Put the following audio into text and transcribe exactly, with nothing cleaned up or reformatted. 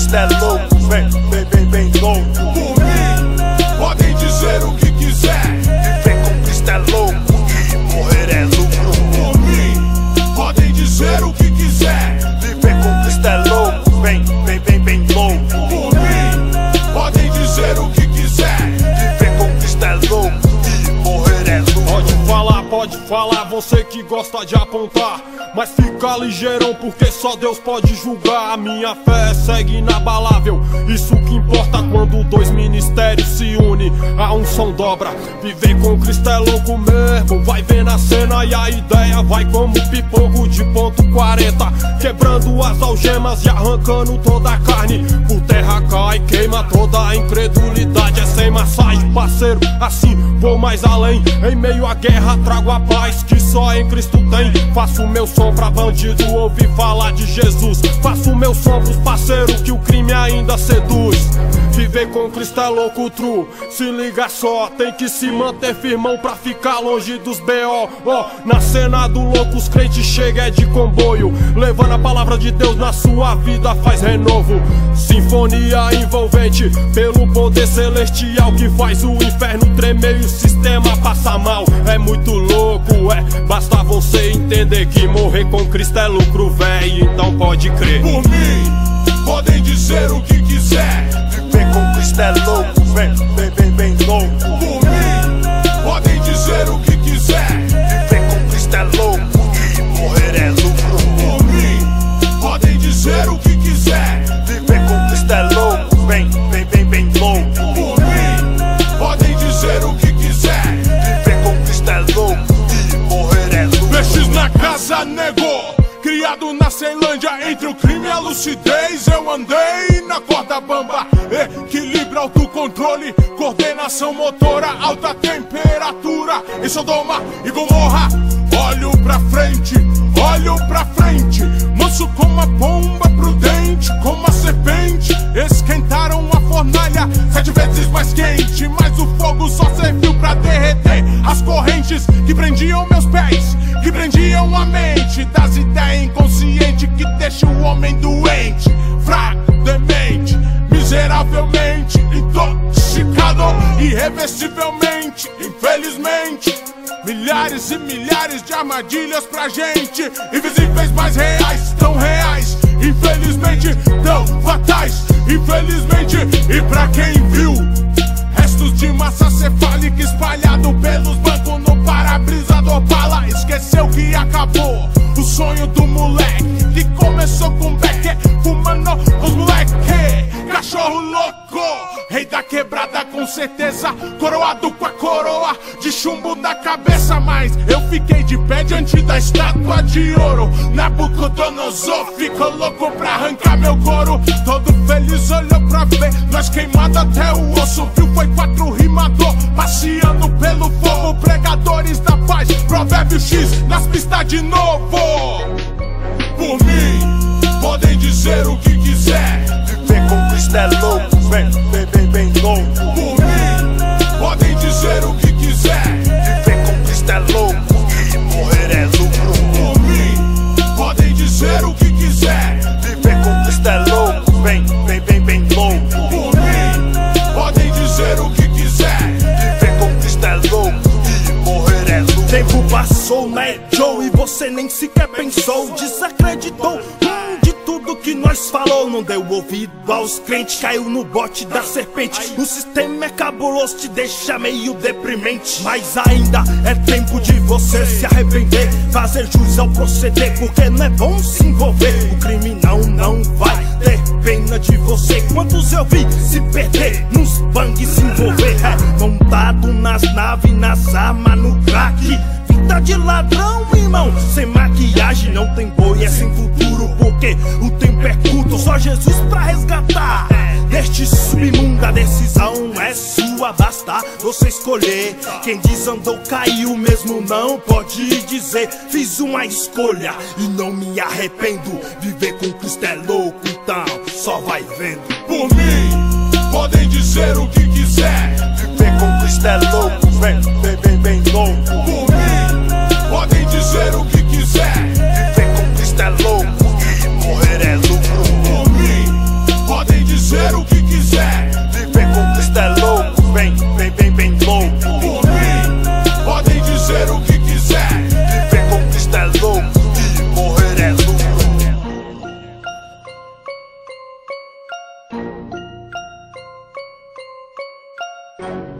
Cristo é louco, bem, bem, bem, bem louco. Por mim, podem dizer o que quiser. Viver com Cristo é louco e morrer é lucro. Por mim, podem dizer o que quiser. Viver com Cristo é louco, bem, bem, bem, bem louco. Por mim, podem dizer o que quiser. Viver com Cristo é louco e morrer é lucro. Pode falar, pode falar, você que gosta de apontar, mas fica ligeirão porque só Deus pode julgar. A minha fé segue inabalável, isso que importa quando dois ministérios se unem, a unção dobra. Viver com Cristo é louco mesmo, vai ver na cena e a ideia vai como pipoco de ponto quarenta, quebrando as algemas e arrancando toda a carne. Por terra cai, queima toda a incredulidade, é sem massagem, parceiro, assim vou mais além. Em meio à guerra trago a paz que só em Cristo tem. Faço meu som pra bandido ouvir falar de Jesus, faço meu som pros parceiros que o crime ainda seduz. Viver com Cristo é louco true, se liga só, tem que se manter firmão pra ficar longe dos B O. Ó, na cena do louco os crentes chegam é de comboio, levando a palavra de Deus na sua vida faz renovo. Sinfonia envolvente pelo poder celestial que faz o inferno tremer e o sistema passar mal. É muito louco, é, basta você entender que morrer com Cristo é lucro, véi, então pode crer. Por mim, podem dizer o que quiser. Viver com Cristo é louco, bem, bem, bem, bem louco. Por mim, podem dizer o que quiser. Viver com Cristo é louco e morrer é lucro. Por mim, podem dizer o que quiser. Viver com Cristo é louco, bem, bem, bem, bem louco. Por mim, podem dizer o que quiser. Viver com Cristo é louco e morrer é lucro. Peixes na casa negou, criado na Ceilândia, entre o crime e a lucidez eu andei na corda bamba. Equilíbrio, autocontrole, coordenação motora, alta temperatura em Sodoma e Gomorra. Olho pra frente, olho pra frente, manso como a pomba, prudente como a serpente. Esquentaram a fornalha sete vezes mais quente, mas o fogo só serviu pra derreter as correntes que prendiam meus pés, que prendiam a mente das ideias inconscientes que deixam o homem doente, fraco, demente, miseravelmente intoxicado, irreversivelmente, infelizmente. Milhares e milhares de armadilhas pra gente, invisíveis mas reais, tão reais, infelizmente tão fatais, infelizmente. E pra quem viu restos de massa cefálica espalhado pelos bancos no para-brisa do Opala, esqueceu que acabou o sonho do moleque que começou com beque, fumando os moleque. Cachorro louco, rei da quebrada com certeza, coroado com a coroa de chumbo na cabeça. Mas eu fiquei de pé diante da estátua de ouro. Nabucodonosor ficou louco pra arrancar meu couro. Todo feliz olhou pra ver nós queimado até o osso. Viu, foi quatro rimador passeando pelo fogo, pregadores da paz, provérbio X nas pistas de novo. Por mim, podem dizer o que quiser. Viver com Cristo é louco, bem, bem, bem, bem louco. Por mim, podem dizer o que quiser. Viver com Cristo é louco e morrer é lucro. Por mim, podem dizer o que quiser. Viver com Cristo é louco, bem, bem, bem, bem louco. Por mim, podem dizer o que quiser. Viver com Cristo é louco e morrer é lucro. Tempo passou, né, Joe, e você nem sequer pensou, desacreditou hum, de tudo que nós falou. Não deu ouvido aos crentes, caiu no bote da serpente. O sistema é cabuloso, te deixa meio deprimente. Mas ainda é tempo de você se arrepender, fazer jus ao proceder, porque não é bom se envolver. O criminal não vai ter pena de você. Quantos eu vi se perder nos bangs, se envolver, é, montado nas naves, nas armas, no crack. Vida de ladrão, irmão, sem maquiagem não tem boi, é sem futuro, porque o tempo é curto, só Jesus pra resgatar. Neste submundo a decisão é sua, basta você escolher. Quem desandou caiu mesmo, não pode dizer fiz uma escolha e não me arrependo. Viver com Cristo é louco, então só vai vendo. Por mim, podem dizer o que quiser. Viver com Cristo é louco, bem, bem, bem, bem louco. Por mim, podem dizer o que quiser. Viver com Cristo é louco e morrer é lucro. Por mim, podem Tchau.